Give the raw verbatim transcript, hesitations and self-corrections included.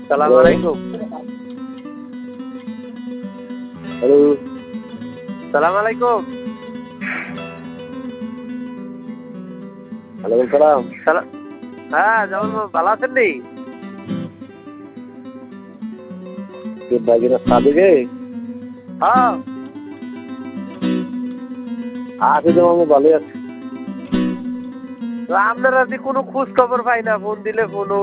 সালাম আলাইকুম। হ্যালো, সালাম আলাইকুম। ওয়ালাইকুম সালাম। সালাম। হ্যাঁ জামাল বাবু ভালো আছেন নি? কে বাগিনা সাদিকে? হ্যাঁ আছে তো মামু, ভালোই আছে। আপনার আজকে কোনো খোঁজ খবর পাই না, ফোন দিলে ফোন